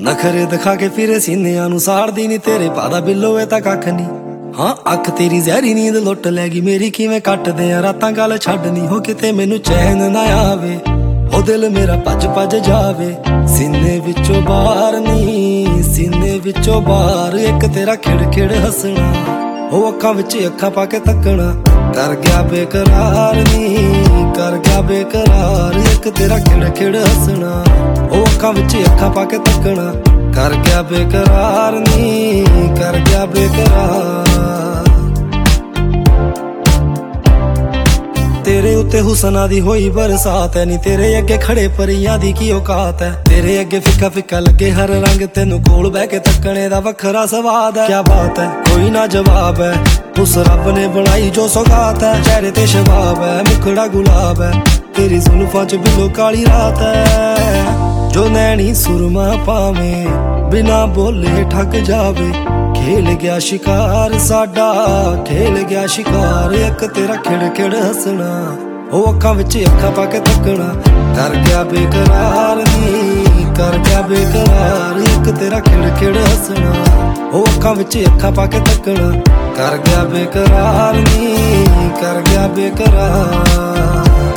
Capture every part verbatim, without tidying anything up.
नखरे दिखा के फिरे सीनिया नू साड़दी नी तेरे पादा बिल्लो ए तां कख नी। हाँ अख तेरी जहरी नींद लुट लैगी मेरी किवें कटदे आ रातां गल छड्डनी हो किते मैनू चैन ना आवे ओ दिल मेरा भज भज जावे। सीने विचों बाहर नी सीने विचों बाहर एक तेरा खिड़ खिड़ हसना ओ अखां विच अखां पा के तकना कर गया बेकरार नी कर गया बेकरार एक तेरा खिड़ खिड़ हसना ओ अखां विच अखां पा के तकना कर गया बेकरार नी कर गया बेकरार। तेरे उत्ते हुसना दी होई बरसात है नी तेरे अगे खड़े परियां दी की औकात है। तेरे अगे फिक्का फिक्का लगे हर रंग तेनू कोल बह के तकने दा वखरा स्वाद है। क्या बात है कोई ना जवाब है उस रब ने बनाई जो सौगात है। चेहरे ते शबाब है मुखड़ा गुलाब है तेरी जुल्फां च बिलो काली रात है। जो नैनी सुरमा पावे बिना बोले ठग जावे खेल गया शिकार साडा खेल गया शिकार एक तेरा खिड़ खिड़ हसना ओ अखां विच अखां पा के तकना कर गया बेकरार नी कर गया बेकरार एक तेरा खिड़ खिड़ हसना ओ अखां विच अखां पा के तकना कर गया बेकरार नी कर गया बेकरार।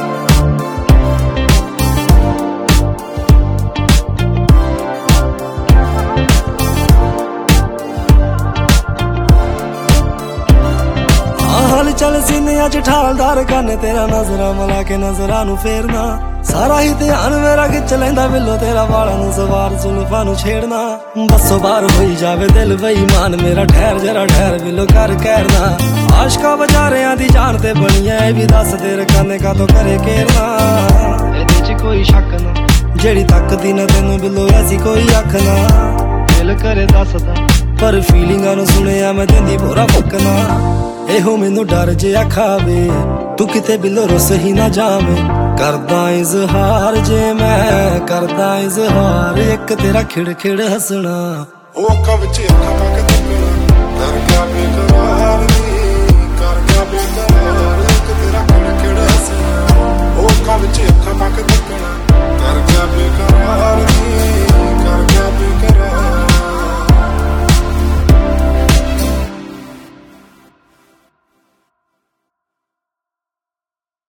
चल सीनिया च ठालदार कन्न तेरा नजरा मला के नजरा नू फेरना सारा ही ध्यान मेरा खिच लैंदा बिल्लो तेरा वाला नू सवार जुल्फां नू छेड़ना। बसो बार होई जावे दिल बेईमान मेरा ठहर जरा ठहर बिल्लो कर कहरना आशका बजारियां दी जान ते बनिया ए भी दस तेरे कन्ने का तो करे केरना। एदे च कोई शक ना जेड़ी तकदी ना तेनू बिल्लो ऐसी कोई अख ना दिल करे दसदा पर फीलिंगां नू सुनिया मैं देंदी बोरा फकना। एहो मैनू डर जिहा खावे तू किते बिल्लो रुस ही ना जावे करदा इजहार जे मैं करदा इजहार एक तेरा खिड़ खिड़ हसना ओ अखां विच अखां पा के तकना कर गया बेकरार नी कर गया बेकरार एक तेरा खिड़ खिड़ हसना ओ अखां विच अखां पा के तकना